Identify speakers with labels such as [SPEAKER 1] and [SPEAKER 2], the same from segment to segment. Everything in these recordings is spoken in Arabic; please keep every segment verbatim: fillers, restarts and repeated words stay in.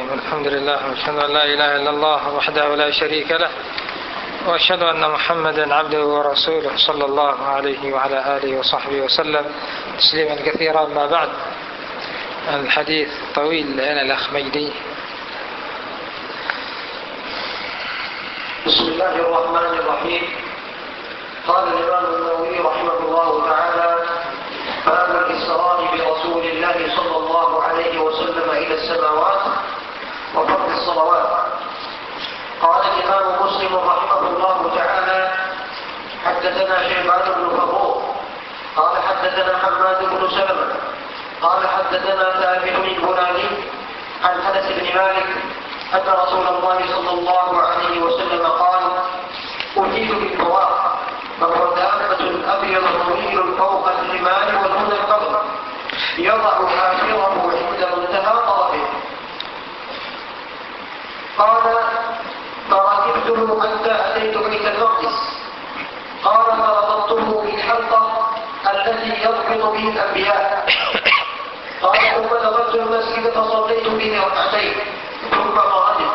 [SPEAKER 1] الرحيم. الحمد لله وأشهد أن لا إله إلا الله وحده لا شريك له، وأشهد أن محمدا عبده ورسوله صلى الله عليه وعلى آله وصحبه وسلم تسليما كثيرا. ما بعد، الحديث طويل. أنا الأخ مجدي.
[SPEAKER 2] بسم الله الرحمن الرحيم. قال الإمام النووي رحمه الله تعالى: باب الإسراء برسول الله صلى الله عليه وسلم إلى السماوات وفرض الصلوات. قال الإمام مسلم رحمه الله تعالى: حدثنا شيبان بن فروخ قال حدثنا حماد بن سلمة قال حدثنا ثابت البناني عن أنس بن مالك أن رسول الله صلى الله عليه وسلم قال: أتيت بالطواف فهو دابة أبيض طويل فوق الرمال والهدى القبر يضع حافره عند منتهى طرفه. قال: فركبته حتى أتيت بيت المقدس. قال: فربطته بالحلقة التي يربط به الأنبياء. قال: ثم دخلت المسجد فصليت به ركعتين ثم خرجت،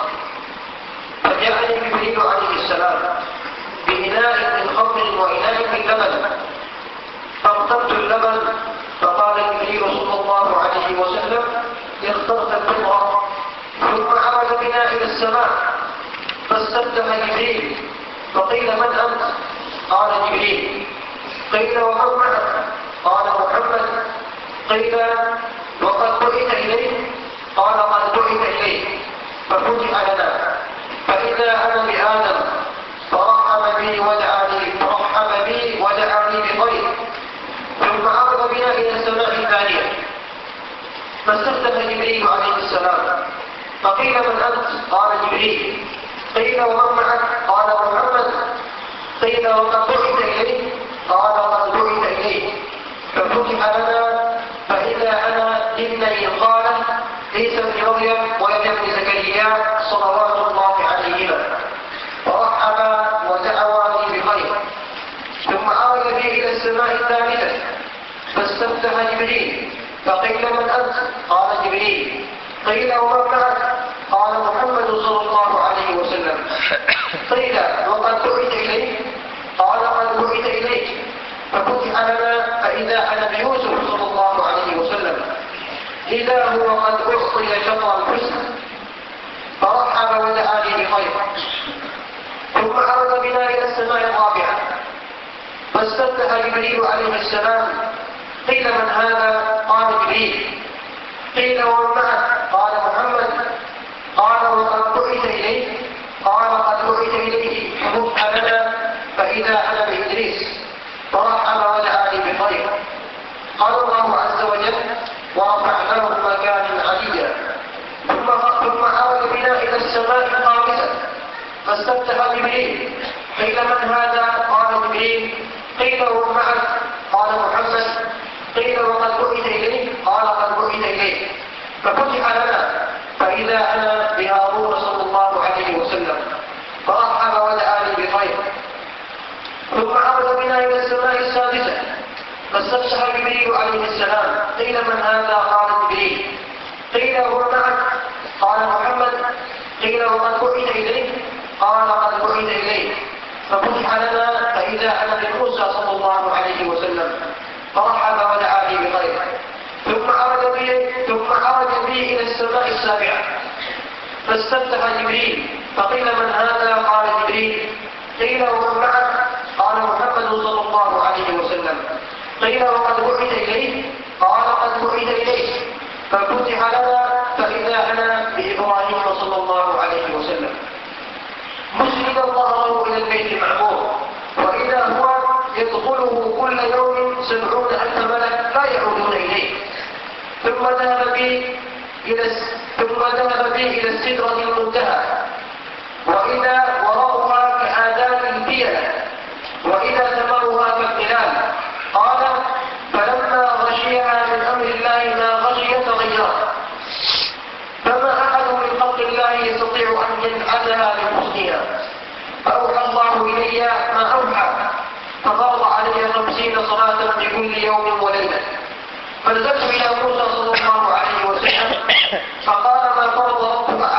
[SPEAKER 2] فجاءني جبريل عليه السلام بإناء من خمر وإناء من لبن، فاغتبت اللبن، فقال جبريل صلى الله عليه وسلم: اخترت الفطرة. ثم عرج بنا إلى السماء فاستفتح جبريل، فقيل: من أنت؟ قال: جبريل. قيل: ومن معك؟ قال: محمد. قيل: وقد بعث إليه؟ قال: قد بعث إليه. ففتح لنا فإذا أنا بآدم فرحب بي ودعاني فرحب بي ودعاني بخير. ثم عرض بنا إلى السماء الثانية فاستفتح جبريل عليه السلام، فقيل: من أنت؟ قال: جبريل. قيل: ومن معك؟ قال: محمد. قيل: وقد بعث إليه؟ قال: قد بعث إليه. ففتح لنا فإذا أنا ابني الخالة عيسى بن مريم ويحيى بن زكريا صلوات الله عليهما، فرحبا ودعواني بخير. ثم عرج بي إلى السماء الثالثة فاستفتح جبريل، فقيل: من أنت؟ قال: جبريل. قيل: ومن معك؟ قال: محمد صلى الله عليه وسلم. قيل: وقد بعث إليه؟ قال: قد بعث إليه. ففتح لنا فإذا أنا بيوسف صلى الله عليه وسلم إذا هو قد أعطي شطر الحسن، فرحب ودعاني بخير. ثم عرض بنا إلى السماء الرابعة فاستفتح جبريل عليه السلام. قيل: من هذا؟ قال: جبريل. قيل: ومن معك؟ قال: محمد. قال: وقد بعث إليه؟ قال: قد بعث إليه. ففتح لنا فإذا أنا بإدريس، فرحب ودعاني بخير. قال الله عز وجل: ورفعناه مكانا عليا. ثم ثم عرج بنا إلى السماء الخامسة فاستفتح جبريل. قيل: من هذا؟ قال: جبريل. قيل: ومن معك؟ قال: محمد. قيل: وقد بعث إليه؟ قال: قد بعث إليه. ففتح لنا فإذا أنا بهارون صلى الله عليه وسلم، فرحب ودعاني بخير. ثم عرج بنا إلى السماء السادسة فاستفتح جبريل عليه السلام. قيل: من هذا؟ قال: جبريل. قيل: ومن معك؟ قال: محمد. قيل: وقد بعث إليه؟ قال: قد بعث إليه. ففتح لنا فإذا أنا بموسى صلى الله عليه وسلم، فرحب ودعاني بخير. ثم عرج بي ثم عرج بي إلى السماء السابعة فاستفتح جبريل. فقيل: من هذا؟ قال: جبريل. قيل: ومن معك؟ قال: محمد صلى الله عليه وسلم. قيل: وقد بعث إليه؟ قال: قد بعث إليه. ففتح لنا فإذا أنا بإبراهيم صلى الله عليه وسلم مسند ظهره إلى البيت المعمور، وإذا هو يدخله كل يوم سبعون ألف ملك لا يعودون إليه. ثم ذهب بي إلى ثم ذهب بي إلى السدرة المنتهى، وإذا ورقها كآذان الفيلة، وإذا ثمرها كالقلال. قال: فلما غشيها من أمر الله ما غشي تغيرت، فما أحد من خلق الله يستطيع أن ينعدها من حسنها. فأوحى الله إلي ما أوحى، ففرض علي خمسين صلاة لكل يوم وليلة. فنزلت إلى موسى صلى الله عليه وسلم فقال: ما فرض ربك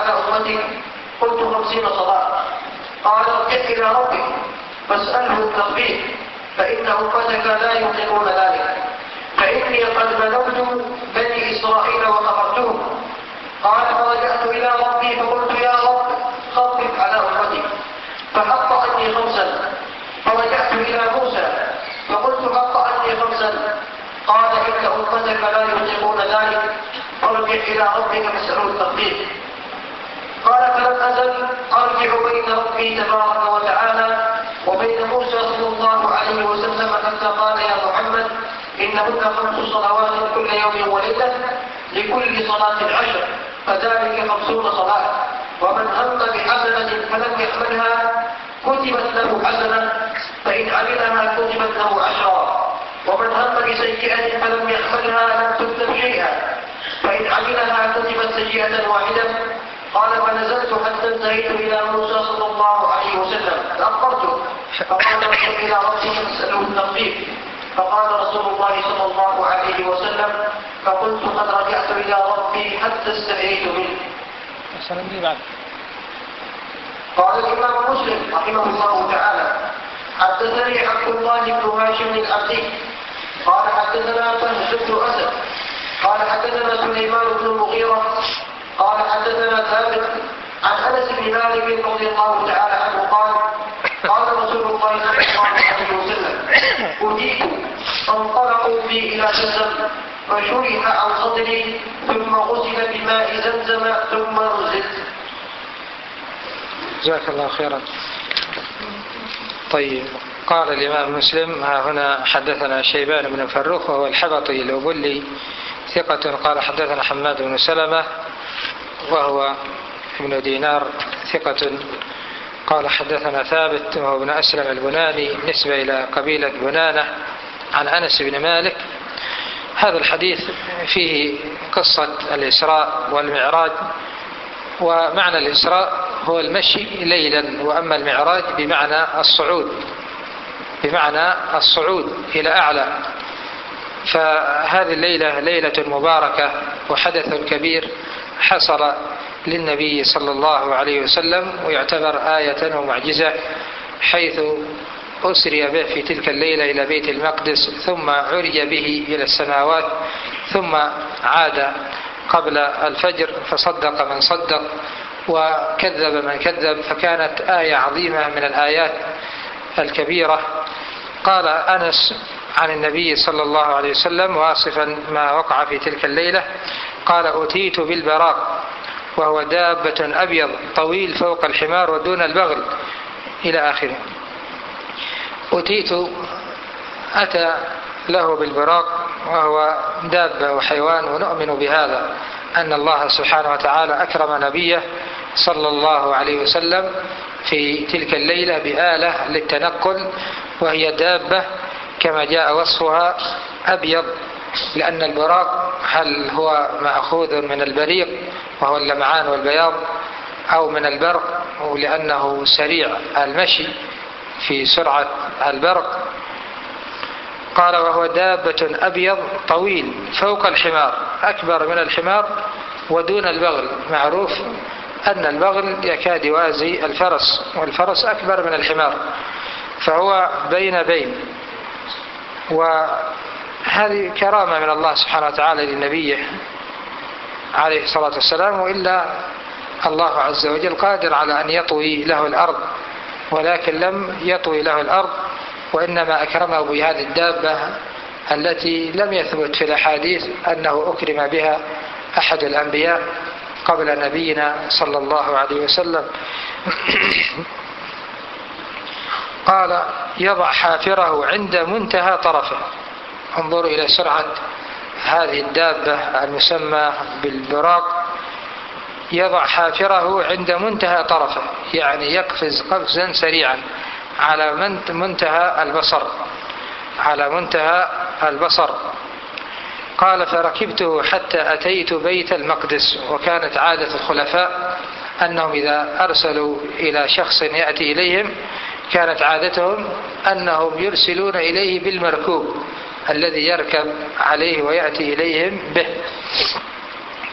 [SPEAKER 2] صلاتي؟ قلت خمسين صلاة. قال ارجع إلى ربك فاسأله التخفيف فإن أمتك لا يطيقون ذلك، فإني قد بلغت بني إسرائيل وخبرتهم. قال فرجعت إلى ربي فقلت يا رب خفف على أمتي، فحط عني خمسا. فرجعت إلى موسى فقلت حط عني خمسا. قال إن أمتك لا يطيقون ذلك، فارجع إلى ربك فاسأله التخفيف. قال فلم أزل أرجع بين ربي تبارك وتعالى وبين موسى صلى الله عليه وسلم حتى قال يا محمد إنهن خمس صلوات كل يوم وليلة لكل صلاة عشر، فذلك خمسون صلاة. ومن هم بحسنة فلم يعملها كتبت له حسنة، فإن عملها كتبت له عشرا. ومن هم بسيئة فلم يعملها لم تكتب شيئا، فإن عملها كتبت سيئة واحدة. قال فنزلت حتى انتهيت إلى موسى صلى الله عليه وسلم فأخبرته، فقال ارجع إلى ربك فاسأله التخفيف. فقال رسول الله صلى الله عليه وسلم فقلت قد رجعت إلى ربي حتى استحييت منه. قال الإمام مسلم رحمه الله تعالى حدثني عبد الله بن هاشم العبدي قال حدثنا فهد بن أسد قال حدثنا سليمان بن المغيرة قال حدثنا ثابت عن أنس بن مالك رضي الله تعالى عنه قال قال رسول الله صلى الله عليه وسلم أتيت فانطلقوا بي إلى زمزم فشرح عن صدري ثم غسل بماء زمزم ثم نزلت.
[SPEAKER 1] جزاك الله خيرا. طيب، قال الإمام مسلم ها هنا حدثنا شيبان بن فروخ وهو الحبطي الأبلي ثقة قال حدثنا حماد بن سلمة وهو ابن دينار ثقة قال حدثنا ثابت وهو ابن أسلم البناني نسبة إلى قبيلة بنانة عن أنس بن مالك. هذا الحديث فيه قصة الإسراء والمعراج، ومعنى الإسراء هو المشي ليلا، وأما المعراج بمعنى الصعود بمعنى الصعود إلى أعلى. فهذه الليلة ليلة مباركة وحدث كبير حصل للنبي صلى الله عليه وسلم، ويعتبر آية ومعجزة، حيث أسري به في تلك الليلة إلى بيت المقدس، ثم عرج به إلى السماوات، ثم عاد قبل الفجر فصدق من صدق وكذب من كذب، فكانت آية عظيمة من الآيات الكبيرة. قال أنس عن النبي صلى الله عليه وسلم واصفا ما وقع في تلك الليلة قال أتيت بالبراق وهو دابة أبيض طويل فوق الحمار ودون البغل إلى آخره. أتيت أتى له بالبراق وهو دابة وحيوان، ونؤمن بهذا أن الله سبحانه وتعالى أكرم نبيه صلى الله عليه وسلم في تلك الليلة بآلة للتنقل، وهي دابة كما جاء وصفها أبيض، لأن البراق هل هو مأخوذ من البريق وهو اللمعان والبياض، أو من البرق لأنه سريع المشي في سرعة البرق. قال وهو دابة أبيض طويل فوق الحمار، أكبر من الحمار ودون البغل. معروف أن البغل يكاد يوازي الفرس، والفرس أكبر من الحمار، فهو بين بين. وهذه كرامة من الله سبحانه وتعالى لنبيه عليه الصلاة والسلام، وإلا الله عز وجل قادر على أن يطوي له الأرض، ولكن لم يطوي له الأرض، وإنما أكرمه بهذه الدابة التي لم يثبت في الأحاديث أنه أكرم بها أحد الأنبياء قبل نبينا صلى الله عليه وسلم. قال يضع حافره عند منتهى طرفه. انظروا إلى سرعة هذه الدابة المسمى بالبراق، يضع حافره عند منتهى طرفه، يعني يقفز قفزا سريعا على منتهى البصر على منتهى البصر. قال فركبته حتى أتيت بيت المقدس. وكانت عادة الخلفاء أنهم إذا أرسلوا إلى شخص يأتي إليهم كانت عادتهم أنهم يرسلون إليه بالمركوب الذي يركب عليه ويأتي إليهم به.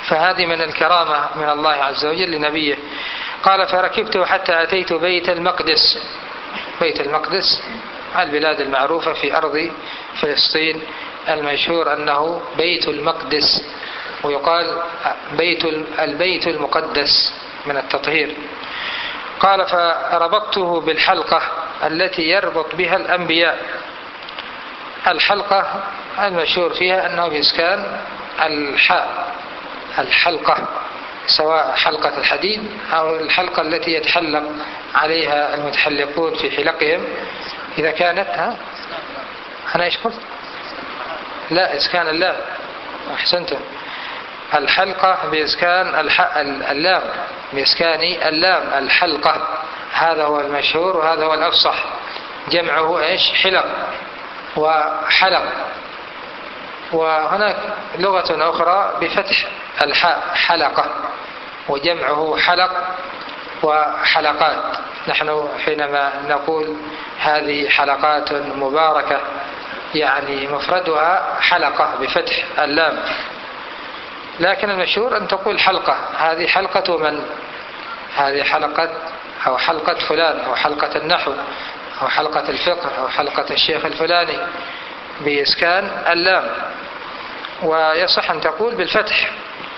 [SPEAKER 1] فهذه من الكرامة من الله عز وجل لنبيه. قال فركبت حتى أتيت بيت المقدس. بيت المقدس البلاد المعروفة في أرض فلسطين، المشهور أنه بيت المقدس، ويقال بيت البيت المقدس من التطهير. قال فربطته بالحلقة التي يربط بها الأنبياء. الحلقة المشهور فيها أنه بإسكان الحاء، الحلقة، سواء حلقة الحديد أو الحلقة التي يتحلق عليها المتحلقون في حلقهم إذا كانت ها أنا إيش قلت؟ لا، إسكان اللام، أحسنتم. الحلقة بإسكان الحاء اللام، بإسكان اللام الحلقة، هذا هو المشهور وهذا هو الأفصح. جمعه إيش؟ حلق وحلق. وهناك لغة أخرى بفتح الحاء حلقة، وجمعه حلق وحلقات. نحن حينما نقول هذه حلقات مباركة يعني مفردها حلقة بفتح اللام، لكن المشهور أن تقول حلقة. هذه حلقة من؟ هذه حلقة أو حلقة فلان، أو حلقة النحو، أو حلقة الفقه، أو حلقة الشيخ الفلاني، بإسكان اللام. ويصح أن تقول بالفتح.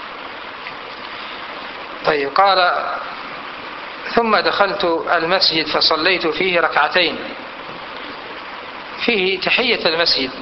[SPEAKER 1] طيب، قال ثم دخلت المسجد فصليت فيه ركعتين، فيه تحية المسجد.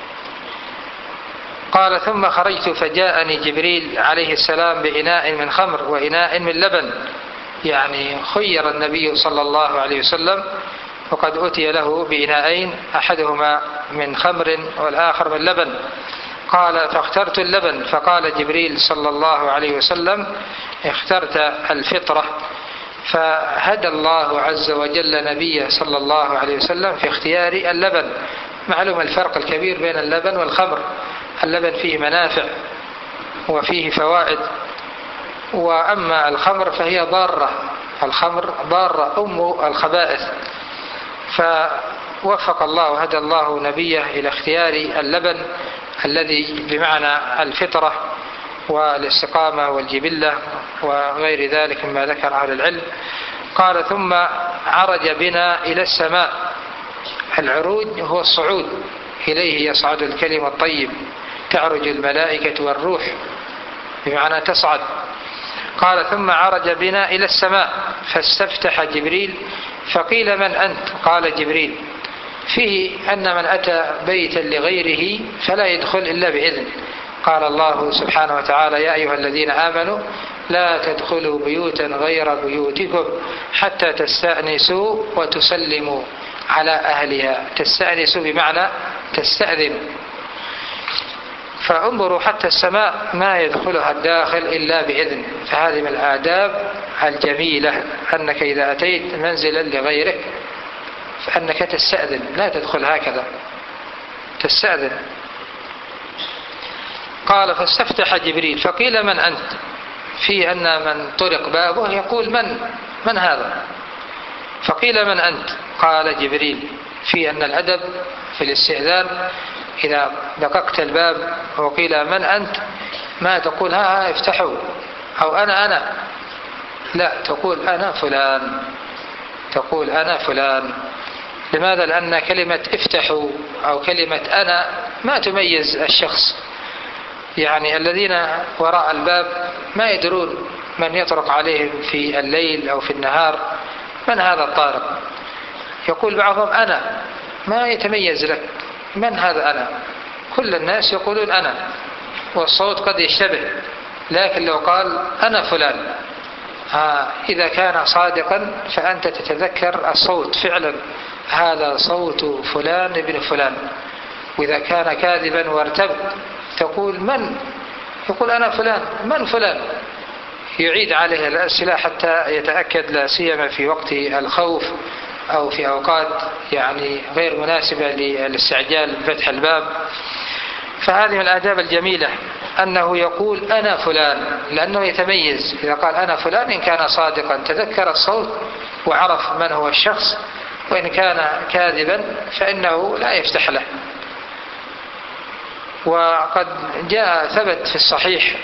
[SPEAKER 1] قال ثم خرجت فجاءني جبريل عليه السلام بإناء من خمر وإناء من لبن، يعني خير النبي صلى الله عليه وسلم وقد أتي له بإناءين، أحدهما من خمر والآخر من لبن. قال فاخترت اللبن، فقال جبريل صلى الله عليه وسلم اخترت الفطرة. فهدى الله عز وجل نبيه صلى الله عليه وسلم في اختيار اللبن. معلوم الفرق الكبير بين اللبن والخمر. اللبن فيه منافع وفيه فوائد، وأما الخمر فهي ضارة. الخمر ضارة أم الخبائث. فوفق الله وهدى الله نبيه إلى اختيار اللبن الذي بمعنى الفطرة والاستقامة والجبلة وغير ذلك مما ذكر أهل العلم. قال ثم عرج بنا إلى السماء. العروج هو الصعود، إليه يصعد الكلم الطيب، تعرج الملائكة والروح بمعنى تصعد. قال ثم عرج بنا إلى السماء فاستفتح جبريل فقيل من أنت؟ قال جبريل. فيه أن من أتى بيتا لغيره فلا يدخل إلا بإذن. قال الله سبحانه وتعالى يا أيها الذين آمنوا لا تدخلوا بيوتا غير بيوتكم حتى تستأنسوا وتسلموا على أهلها. تستأنسوا بمعنى تستأذن. فانظروا حتى السماء ما يدخلها الداخل إلا بإذن. فهذه من الآداب الجميلة أنك إذا أتيت منزلا لغيرك فأنك تستأذن، لا تدخل هكذا، تستأذن. قال فاستفتح جبريل فقيل من أنت؟ في أن من طرق بابه يقول من من هذا؟ فقيل من أنت؟ قال جبريل. في أن الأدب في الاستئذان إذا دققت الباب وقيل من أنت ما تقول ها ها افتحوا أو أنا أنا، لا، تقول أنا فلان، تقول أنا فلان. لماذا؟ لأن كلمة افتحوا أو كلمة أنا ما تميز الشخص. يعني الذين وراء الباب ما يدرون من يطرق عليهم في الليل أو في النهار من هذا الطارق. يقول بعضهم أنا، ما يتميز لك من هذا أنا. كل الناس يقولون أنا، والصوت قد يشتبه، لكن لو قال أنا فلان ها إذا كان صادقا فأنت تتذكر الصوت فعلا، هذا صوت فلان ابن فلان. وإذا كان كاذبا وارتب تقول من؟ يقول أنا فلان. من فلان؟ يعيد عليه الأسئلة حتى يتأكد، لا سيما في وقت الخوف أو في أوقات يعني غير مناسبة للاستعجال بفتح الباب. فهذه من الآداب الجميلة أنه يقول أنا فلان، لأنه يتميز. إذا قال أنا فلان إن كان صادقا تذكر الصوت وعرف من هو الشخص، وإن كان كاذبا فإنه لا يفتح له. وقد جاء ثبت في الصحيح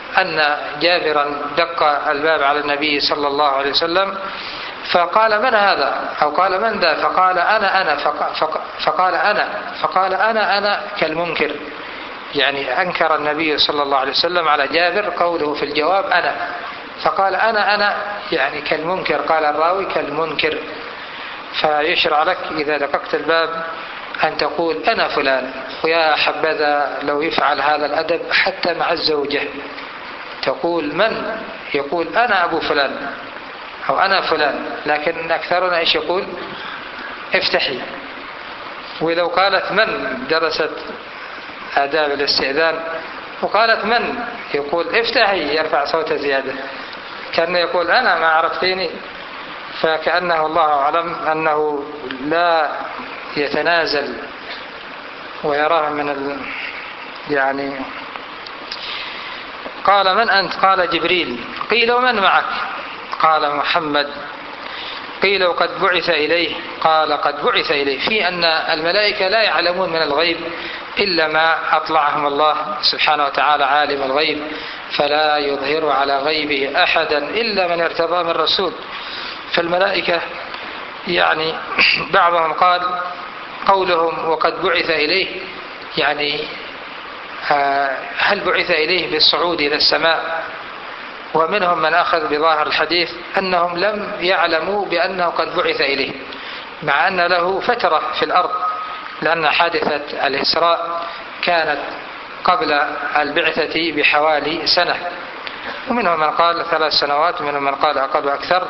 [SPEAKER 1] أن جابرا دق الباب على النبي صلى الله عليه وسلم فقال من هذا أو قال من ذا فقال أنا أنا فقال أنا فقال أنا أنا كالمنكر، يعني أنكر النبي صلى الله عليه وسلم على جابر قوله في الجواب أنا، فقال أنا أنا يعني كالمنكر، قال الراوي كالمنكر. فيشرع لك إذا دققت الباب أن تقول أنا فلان، ويا حبذا لو يفعل هذا الأدب حتى مع الزوجة، تقول من؟ يقول أنا أبو فلان أو أنا فلان، لكن أكثرنا إيش يقول؟ افتحي. ولو قالت من درست آداب الاستئذان وقالت من يقول افتحي يرفع صوته زيادة، كأنه يقول أنا ما عرفتيني، فكأنه الله أعلم أنه لا يتنازل ويراه من ال... يعني قال من أنت؟ قال جبريل. قيل ومن معك؟ قال محمد. قيل وقد بعث إليه؟ قال قد بعث إليه. في أن الملائكة لا يعلمون من الغيب إلا ما أطلعهم الله سبحانه وتعالى، عالم الغيب، فلا يظهر على غيبه أحدا إلا من ارتضى من رسول. فالملائكة يعني بعضهم قال قولهم وقد بعث إليه يعني هل بعث إليه بالصعود إلى السماء؟ ومنهم من أخذ بظاهر الحديث أنهم لم يعلموا بأنه قد بعث إليه، مع أن له فترة في الأرض، لأن حادثة الإسراء كانت قبل البعثة بحوالي سنة، ومنهم من قال ثلاث سنوات ومنهم من قال أقل وأكثر.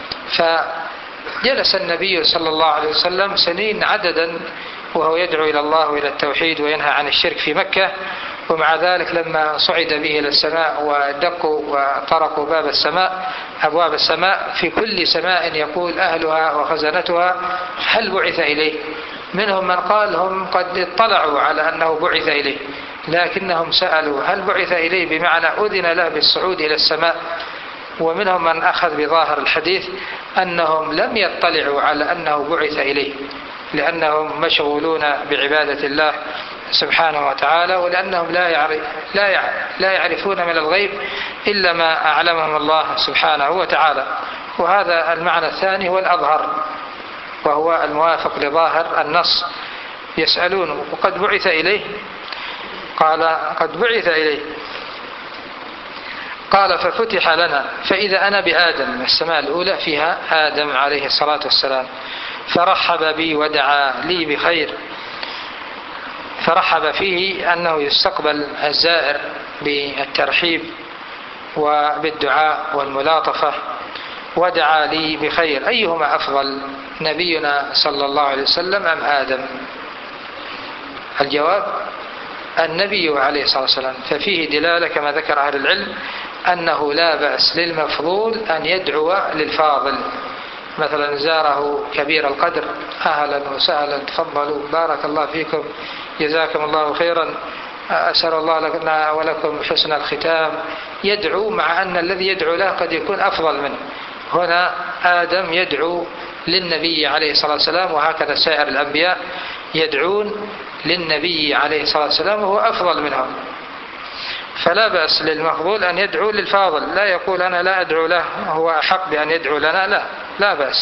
[SPEAKER 1] فجلس النبي صلى الله عليه وسلم سنين عددا وهو يدعو إلى الله وإلى التوحيد وينهى عن الشرك في مكة، ومع ذلك لما صعد به إلى السماء ودقوا وطرقوا باب السماء أبواب السماء في كل سماء يقول أهلها وخزنتها هل بعث إليه؟ منهم من قال هم قد اطلعوا على أنه بعث إليه، لكنهم سألوا هل بعث إليه بمعنى أذن له بالصعود إلى السماء. ومنهم من أخذ بظاهر الحديث أنهم لم يطلعوا على أنه بعث إليه، لأنهم مشغولون بعبادة الله سبحانه وتعالى، ولأنهم لا يعرف لا يعرفون من الغيب إلا ما أعلمهم الله سبحانه وتعالى. وهذا المعنى الثاني هو الأظهر، وهو الموافق لظاهر النص. يسألون وقد بعث إليه؟ قال قد بعث إليه. قال ففتح لنا فإذا أنا بآدم، السماء الأولى فيها آدم عليه الصلاة والسلام، فرحب بي ودعا لي بخير. فرحب فيه أنه يستقبل الزائر بالترحيب وبالدعاء والملاطفة، ودعا لي بخير. أيهما أفضل، نبينا صلى الله عليه وسلم أم آدم؟ الجواب النبي عليه الصلاة والسلام. ففيه دلالة كما ذكر أهل العلم أنه لا بأس للمفضول أن يدعو للفاضل، مثلا زاره كبير القدر أهلا وسهلا تفضلوا بارك الله فيكم جزاكم الله خيرا أسأل الله لنا ولكم حسن الختام، يدعو مع أن الذي يدعو له قد يكون أفضل منه. هنا آدم يدعو للنبي عليه الصلاة والسلام، وهكذا سائر الأنبياء يدعون للنبي عليه الصلاة والسلام وهو أفضل منهم. فلا بأس للمفضول أن يدعو للفاضل، لا يقول أنا لا أدعو له هو أحق بأن يدعو لنا، لا لا بأس.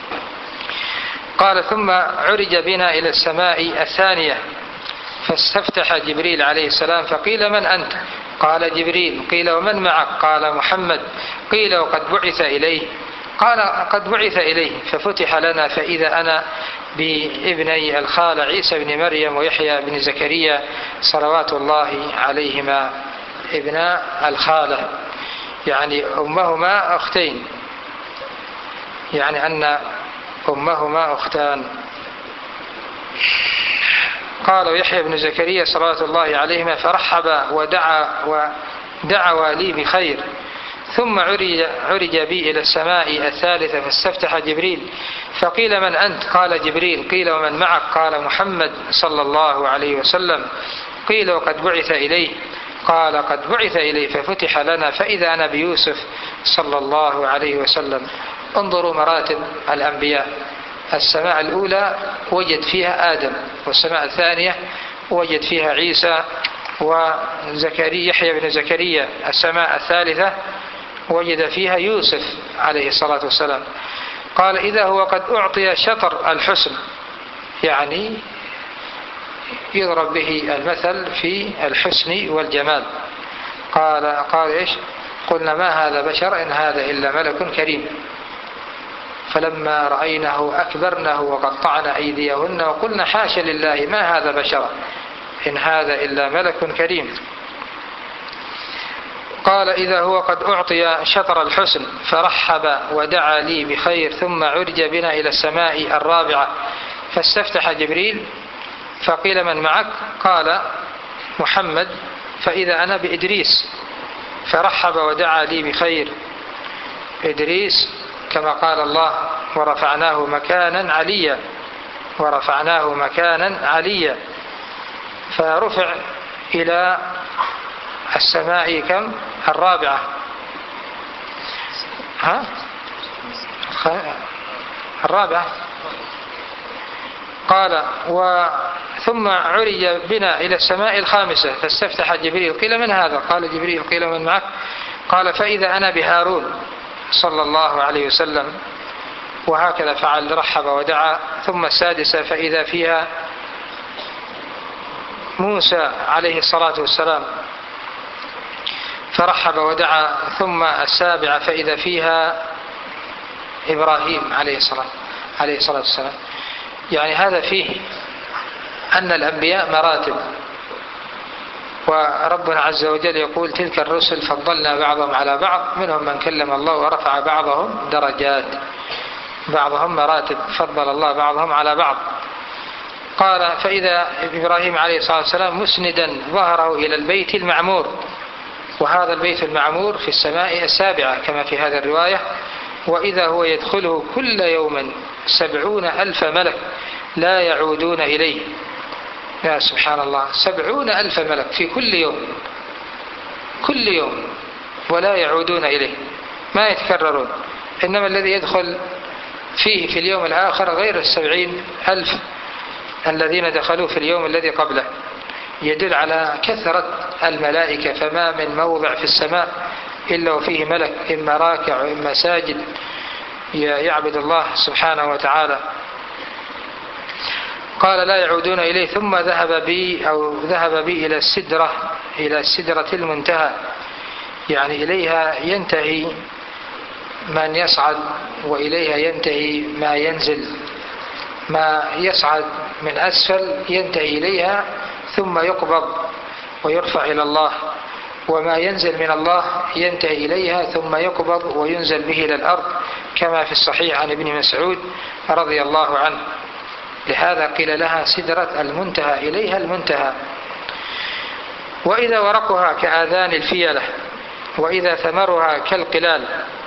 [SPEAKER 1] قال ثم عرج بنا إلى السماء الثانية فاستفتح جبريل عليه السلام فقيل من أنت؟ قال جبريل. قيل ومن معك؟ قال محمد. قيل وقد بعث إليه؟ قال قد بعث إليه. ففتح لنا فإذا أنا بابني الخال عيسى بن مريم ويحيى بن زكريا صلوات الله عليهما، ابناء الخالة يعني أمهما أختين، يعني أن أمهما أختان. قال يحيى بن زكريا صلوات الله عليهما فرحب ودعا ودعوا لي بخير. ثم عرج, عرج بي إلى السماء الثالثة فاستفتح جبريل فقيل من أنت؟ قال جبريل. قيل ومن معك؟ قال محمد صلى الله عليه وسلم. قيل وقد بعث إليه؟ قال قد بعث إليه. ففتح لنا فإذا أنا بيوسف صلى الله عليه وسلم. انظروا مراتب الأنبياء، السماء الأولى وجد فيها آدم، والسماء الثانية وجد فيها عيسى وزكريا يحيى بن زكريا السماء الثالثة وجد فيها يوسف عليه الصلاة والسلام. قال إذا هو قد أعطي شطر الحسن، يعني يضرب به المثل في الحسن والجمال. قال قال إيش؟ قلنا ما هذا بشر إن هذا إلا ملك كريم، فلما رأينه أكبرنه وقطعنا أيديهن وقلنا حاشا لله ما هذا بشر إن هذا إلا ملك كريم. قال إذا هو قد أعطي شطر الحسن فرحب ودعا لي بخير ثم عرج بنا إلى السماء الرابعة فاستفتح جبريل فقيل من معك؟ قال محمد، فإذا أنا بإدريس فرحب ودعا لي بخير. إدريس كما قال الله ورفعناه مكانا عليا، ورفعناه مكانا عليا، فرفع إلى السماء كم؟ الرابعة. ها؟ الرابعة. قال ثم عرج بنا إلى السماء الخامسة فاستفتح جبريل قيل من هذا؟ قال جبريل قيل من معك؟ قال فإذا أنا بهارون صلى الله عليه وسلم، وهكذا فعل رحب ودعا. ثم السادسة فإذا فيها موسى عليه الصلاة والسلام فرحب ودعا. ثم السابعة فإذا فيها إبراهيم عليه الصلاة عليه الصلاة والسلام. يعني هذا فيه أن الأنبياء مراتب، وربنا عز وجل يقول تلك الرسل فضلنا بعضهم على بعض منهم من كلم الله ورفع بعضهم درجات، بعضهم مراتب فضل الله بعضهم على بعض. قال فإذا إبراهيم عليه الصلاة والسلام مسندا ظهره إلى البيت المعمور، وهذا البيت المعمور في السماء السابعة كما في هذه الرواية، وإذا هو يدخله كل يوم سبعون ألف ملك لا يعودون إليه. يا سبحان الله، سبعون ألف ملك في كل يوم، كل يوم، ولا يعودون إليه، ما يتكررون. إنما الذي يدخل فيه في اليوم الآخر غير السبعين ألف الذين دخلوا في اليوم الذي قبله. يدل على كثرة الملائكة، فما من موضع في السماء إلا وفيه ملك إما راكع وإما ساجد يعبد الله سبحانه وتعالى. قال لا يعودون إليه. ثم ذهب بي أو ذهب بي إلى السدرة، إلى السدرة المنتهى، يعني إليها ينتهي من يصعد وإليها ينتهي ما ينزل، ما يصعد من أسفل ينتهي إليها ثم يقبض ويرفع إلى الله، وما ينزل من الله ينتهي إليها ثم يقبض وينزل به إلى الأرض كما في الصحيح عن ابن مسعود رضي الله عنه. لهذا قيل لها سدرة المنتهى، إليها المنتهى. وإذا ورقها كآذان الفيلة وإذا ثمرها كالقلال.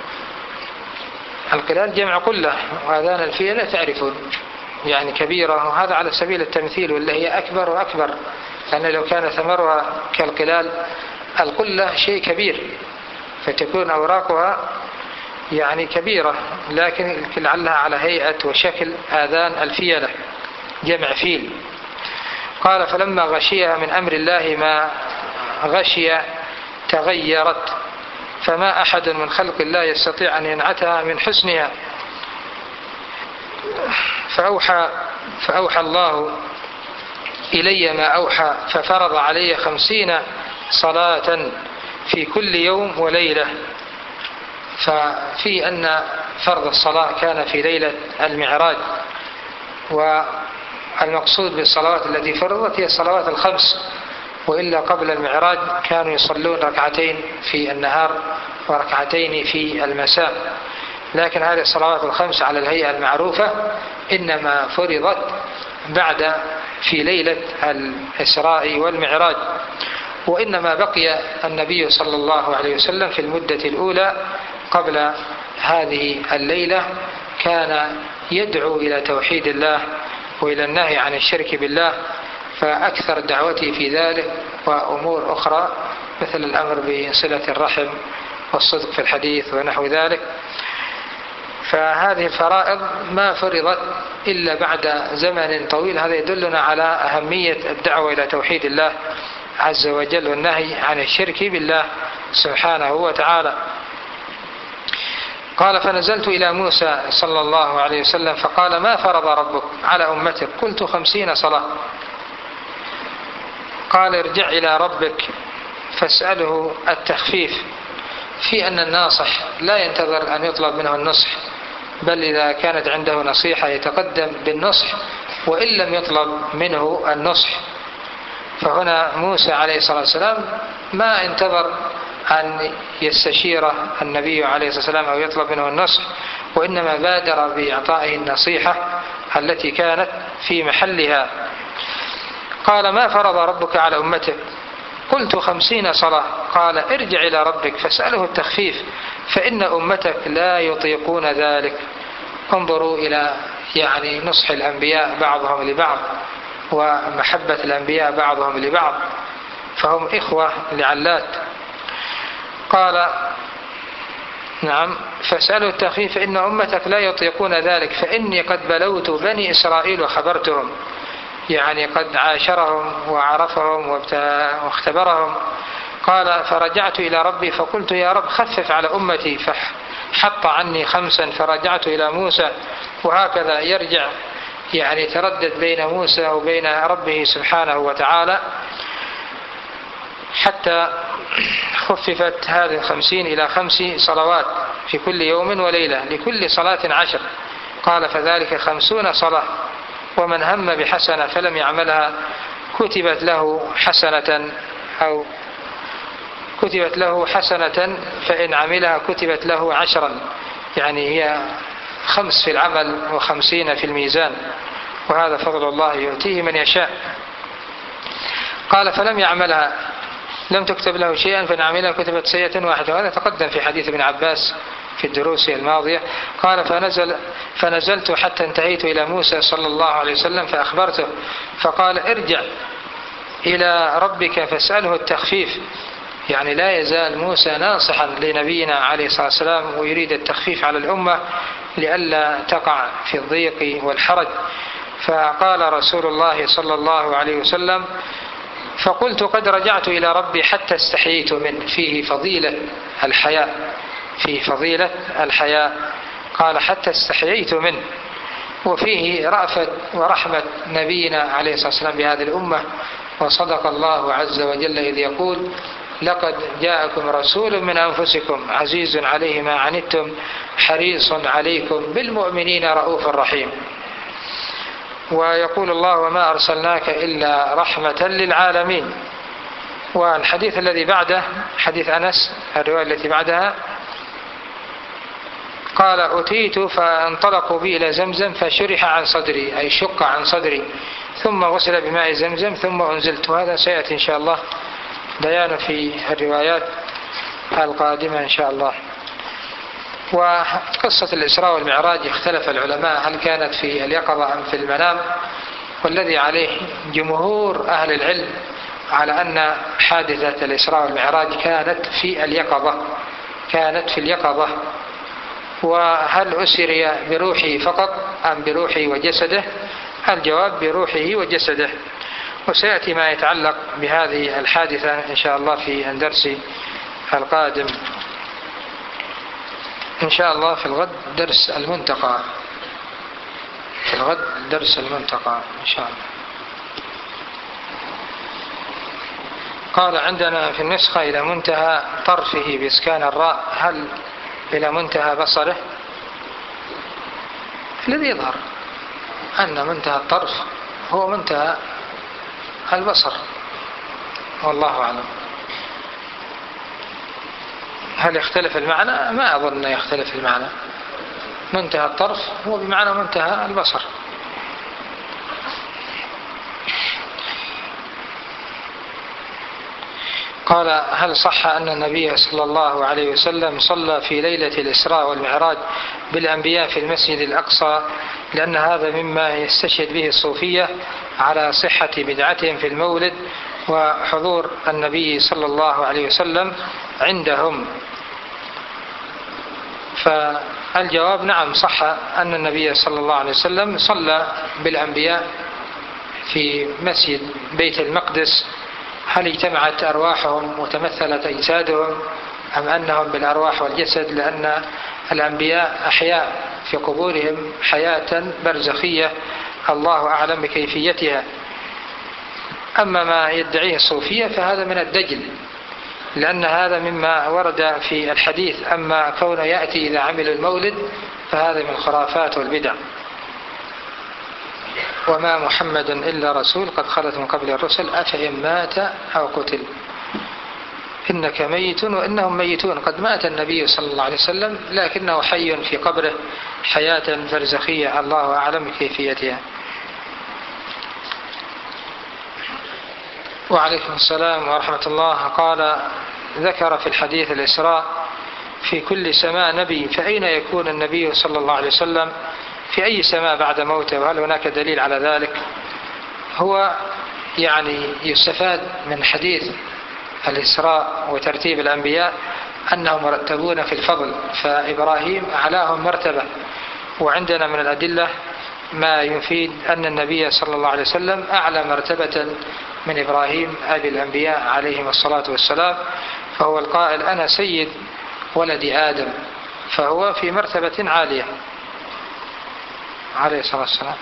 [SPEAKER 1] القلال جمع قلة، وآذان الفيلة تعرفون يعني كبيرة، وهذا على سبيل التمثيل، واللي هي أكبر وأكبر، لأن لو كان ثمرها كالقلال القلة شيء كبير فتكون أوراقها يعني كبيرة، لكن لعلها على هيئة وشكل آذان الفيلة جمع فيل. قال فلما غشيها من أمر الله ما غشي تغيرت، فما أحد من خلق الله يستطيع أن ينعتها من حسنها. فأوحى, فأوحى الله إلي ما أوحى ففرض علي خمسين صلاة في كل يوم وليلة. ففي أن فرض الصلاة كان في ليلة المعراج، والمقصود بالصلوات التي فرضت هي الصلوات الخمس، وإلا قبل المعراج كانوا يصلون ركعتين في النهار وركعتين في المساء. لكن هذه الصلوات الخمس على الهيئة المعروفة إنما فرضت بعد في ليلة الإسراء والمعراج. وإنما بقي النبي صلى الله عليه وسلم في المدة الأولى قبل هذه الليلة كان يدعو إلى توحيد الله وإلى النهي عن الشرك بالله، فأكثر دعوته في ذلك وأمور أخرى مثل الأمر بصلة الرحم والصدق في الحديث ونحو ذلك. فهذه الفرائض ما فرضت إلا بعد زمن طويل. هذا يدلنا على أهمية الدعوة إلى توحيد الله عز وجل والنهي عن الشرك بالله سبحانه وتعالى. قال فنزلت إلى موسى صلى الله عليه وسلم فقال ما فرض ربك على أمتك؟ قلت خمسين صلاة. قال ارجع إلى ربك فاسأله التخفيف في أن الناصح لا ينتظر أن يطلب منه النصح، بل إذا كانت عنده نصيحة يتقدم بالنصح وإن لم يطلب منه النصح. فهنا موسى عليه الصلاة والسلام ما انتظر أن يستشير النبي عليه الصلاة والسلام أو يطلب منه النصح، وإنما بادر بإعطائه النصيحة التي كانت في محلها. قال ما فرض ربك على أمتك؟ قلت خمسين صلاة. قال ارجع إلى ربك فاسأله التخفيف فإن أمتك لا يطيقون ذلك. انظروا إلى يعني نصح الأنبياء بعضهم لبعض ومحبة الأنبياء بعضهم لبعض، فهم إخوة لعلات. قال نعم فاسألوا التخفيف إن أمتك لا يطيقون ذلك فإني قد بلوت بني إسرائيل وخبرتهم، يعني قد عاشرهم وعرفهم واختبرهم. قال فرجعت إلى ربي فقلت يا رب خفف على أمتي فحط عني خمسا فرجعت إلى موسى. وهكذا يرجع يعني تردد بين موسى وبين ربه سبحانه وتعالى حتى خففت هذه الخمسين إلى خمس صلوات في كل يوم وليلة لكل صلاة عشر. قال فذلك خمسون صلاة، ومن هم بحسنة فلم يعملها كتبت له حسنة أو كتبت له حسنة فإن عملها كتبت له عشرا، يعني هي خمس في العمل وخمسين في الميزان، وهذا فضل الله يؤتيه من يشاء. قال فلم يعملها لم تكتب له شيئا فإن عملها كتبت سيئة واحدة، وهذا تقدم في حديث ابن عباس في الدروس الماضية. قال فنزل فنزلت حتى انتهيت إلى موسى صلى الله عليه وسلم فأخبرته فقال ارجع إلى ربك فاسأله التخفيف، يعني لا يزال موسى ناصحا لنبينا عليه الصلاة والسلام ويريد التخفيف على الأمة لئلا تقع في الضيق والحرج. فقال رسول الله صلى الله عليه وسلم فقلت قد رجعت إلى ربي حتى استحييت منه، فيه فضيلة الحياء، فيه فضيلة الحياء. قال حتى استحييت منه، وفيه رأفة ورحمة نبينا عليه الصلاة والسلام بهذه الأمة. وصدق الله عز وجل إذ يقول لقد جاءكم رسول من أنفسكم عزيز عليه ما عنتم حريص عليكم بالمؤمنين رؤوف رحيم. ويقول الله وما أرسلناك إلا رحمة للعالمين. والحديث الذي بعده حديث أنس الرواية التي بعدها قال أتيت فانطلقوا بي إلى زمزم فشرح عن صدري أي شق عن صدري ثم غسل بماء زمزم ثم أنزلت. وهذا سيأتي إن شاء الله بيان في الروايات القادمة إن شاء الله. وقصة الإسراء والمعراج اختلف العلماء هل كانت في اليقظة أم في المنام، والذي عليه جمهور أهل العلم على أن حادثة الإسراء والمعراج كانت في اليقظة كانت في اليقظة. وهل أسري بروحه فقط أم بروحه وجسده؟ الجواب بروحه وجسده. وسيأتي ما يتعلق بهذه الحادثة إن شاء الله في الدرس القادم إن شاء الله. في الغد درس المنتقى في الغد درس المنتقى إن شاء الله. قال عندنا في النسخة إلى منتهى طرفه بإسكان الراء، هل إلى منتهى بصره؟ الذي يظهر أن منتهى الطرف هو منتهى البصر، والله أعلم. هل يختلف المعنى؟ ما أظن يختلف المعنى. منتهى الطرف هو بمعنى منتهى البصر. قال هل صح أن النبي صلى الله عليه وسلم صلى في ليلة الإسراء والمعراج بالأنبياء في المسجد الأقصى، لأن هذا مما يستشهد به الصوفية على صحة بدعتهم في المولد وحضور النبي صلى الله عليه وسلم عندهم؟ فالجواب نعم، صح أن النبي صلى الله عليه وسلم صلى بالأنبياء في مسجد بيت المقدس هل اجتمعت أرواحهم وتمثلت أجسادهم أم أنهم بالأرواح والجسد؟ لأن الأنبياء أحياء في قبورهم حياة برزخية الله أعلم بكيفيتها. أما ما يدعيه الصوفية فهذا من الدجل، لأن هذا مما ورد في الحديث. أما كونه يأتي إذا عمل المولد فهذا من الخرافات والبدع. وما محمد إلا رسول قد خلت من قبل الرسل أفإن مات أو قتل إنك ميت وإنهم ميتون. قد مات النبي صلى الله عليه وسلم لكنه حي في قبره حياة برزخية الله أعلم بكيفيتها. وعليكم السلام ورحمة الله. قال: ذكر في الحديث الإسراء في كل سماء نبي، فأين يكون النبي صلى الله عليه وسلم في أي سماء بعد موته؟ وهل هناك دليل على ذلك؟ هو يعني يستفاد من حديث الإسراء وترتيب الأنبياء أنهم مرتبون في الفضل، فإبراهيم أعلاهم مرتبة. وعندنا من الأدلة ما يفيد أن النبي صلى الله عليه وسلم أعلى مرتبة من إبراهيم أبي الأنبياء عليهم الصلاة والسلام، فهو القائل: أنا سيد ولد آدم، فهو في مرتبة عالية عليه الصلاة والسلام.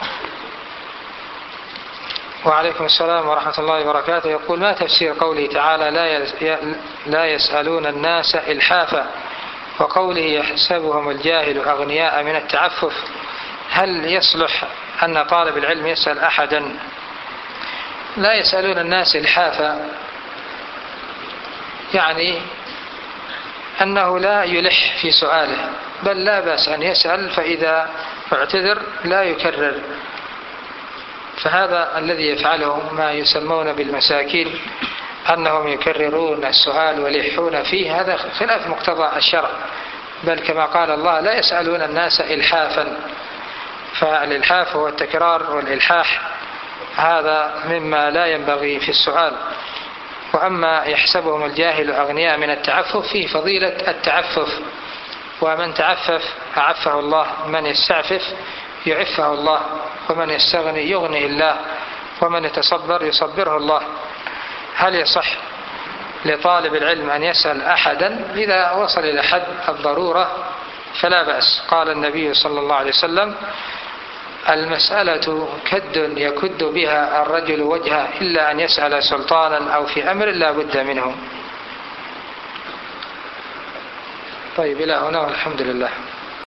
[SPEAKER 1] وعليكم السلام ورحمة الله وبركاته. يقول: ما تفسير قوله تعالى لا يسألون الناس إلحافا، وقوله يحسبهم الجاهل أغنياء من التعفف؟ هل يصلح أن طالب العلم يسأل أحدا؟ لا يسألون الناس إلحافا يعني أنه لا يلح في سؤاله، بل لا بأس أن يسأل، فإذا اعتذر لا يكرر. فهذا الذي يفعله ما يسمون بالمساكين، أنهم يكررون السؤال ويلحون فيه، هذا خلاف مقتضى الشرع. بل كما قال الله: لا يسألون الناس إلحافا. فالإلحاف هو التكرار، والإلحاح هذا مما لا ينبغي في السؤال. وأما يحسبهم الجاهل أغنياء من التعفف، فيه فضيلة التعفف، ومن تعفف أعفه الله، من يستعفف يعفه الله، ومن يستغني يغني الله، ومن يتصبر يصبره الله. هل يصح لطالب العلم أن يسأل أحدا؟ إذا وصل إلى حد الضرورة فلا بأس. قال النبي صلى الله عليه وسلم: المسألة كد يكد بها الرجل وجهه إلا أن يسأل سلطانا أو في أمر لا بد منه. طيب، إلى هنا والحمد لله.